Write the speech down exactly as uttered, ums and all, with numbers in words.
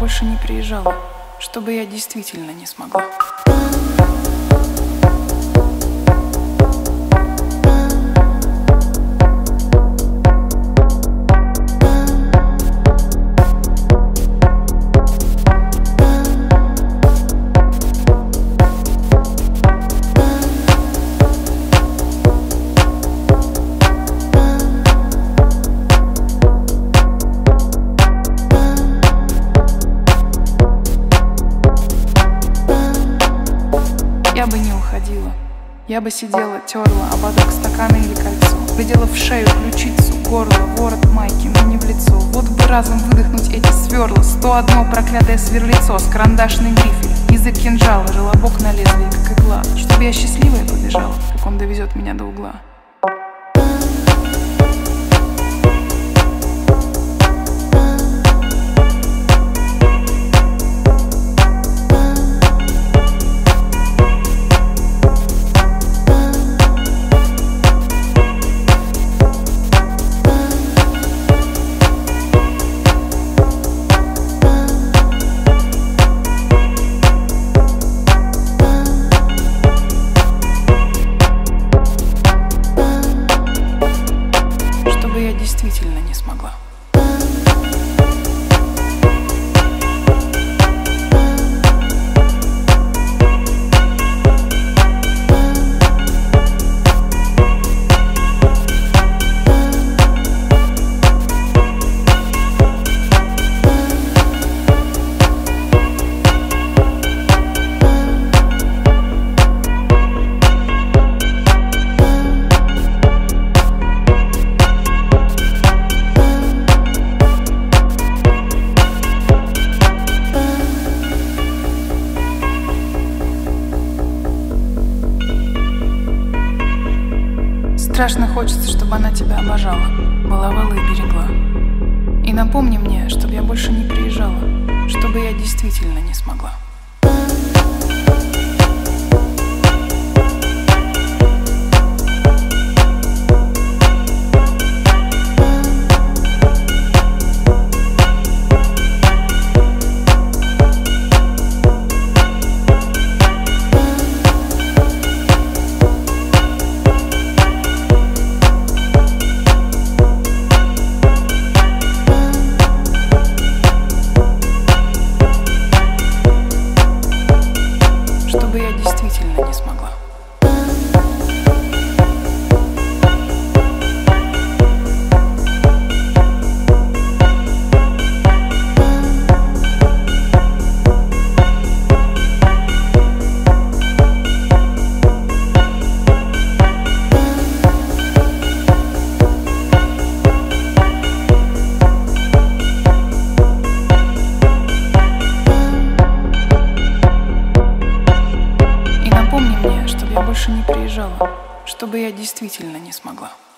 больше не приезжала, чтобы я действительно не смогла. Я бы не уходила, я бы сидела, терла ободок стакана или кольцо, глядела в шею, ключицу, горло, ворот майки, но не в лицо. Вот бы разом выдохнуть эти сверла, сто одно проклятое сверлицо с карандашной грифель, язык кинжала, желобок на лезвие, как игла, чтобы я счастливая побежала, как он довезет меня до угла. Я действительно не смогла. Страшно хочется, чтобы она тебя обожала, баловала и берегла. И напомни мне, чтобы я больше не приезжала, чтобы я действительно не смогла. Чтобы я действительно не смогла. Больше не приезжала, чтобы я действительно не смогла.